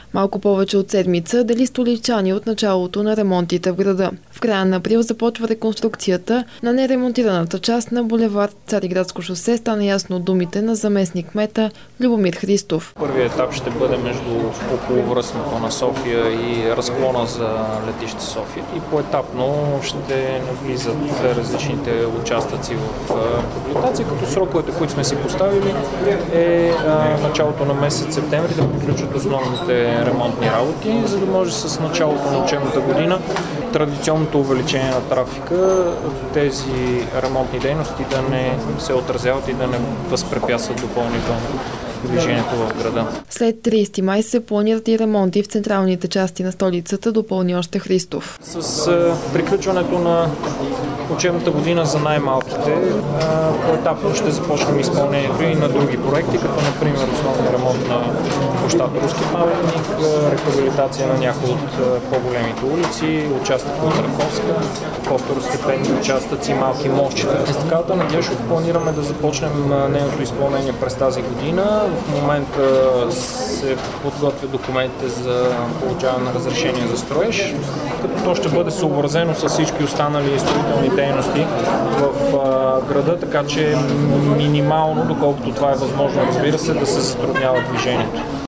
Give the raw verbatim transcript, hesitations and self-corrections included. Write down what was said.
Малко повече от седмица дели столичани от началото на ремонтите в града. В края на април започва реконструкцията на неремонтираната част на булевард Цариградско шосе, стана ясно от думите на заместник-кмета Любомир Христов. Първият етап ще бъде между околовръстното на София и разклона за летище София. И поетапно ще навлизат различните участъци в рехабилитация, като сроковете, които сме си поставили, е началото на месец септември да приключат основните ремонтни работи, за да може с началото на учебната година традиционното увеличение на трафика, тези ремонтни дейности да не се отразяват и да не възпрепятстват допълнително движението в града. След тридесети май се планират и ремонти в централните части на столицата, допълни още Христов. С а, приключването на учебната година за най-малките, поетапно ще започнем изпълнението и на други проекти, като например основния ремонт на площад Руски паметник, рехабилитация на някои от по-големите улици, участък от Раковска, по-второстепенни участъци, малки мостчета. С такава надежда планираме да започнем нейното изпълнение през тази година. В момента се подготвят документите за получаване на разрешение за строеж, като то ще бъде съобразено с всички останали строителни дейности в а, града, така че минимално, доколкото това е възможно, разбира се, да се затруднява движението.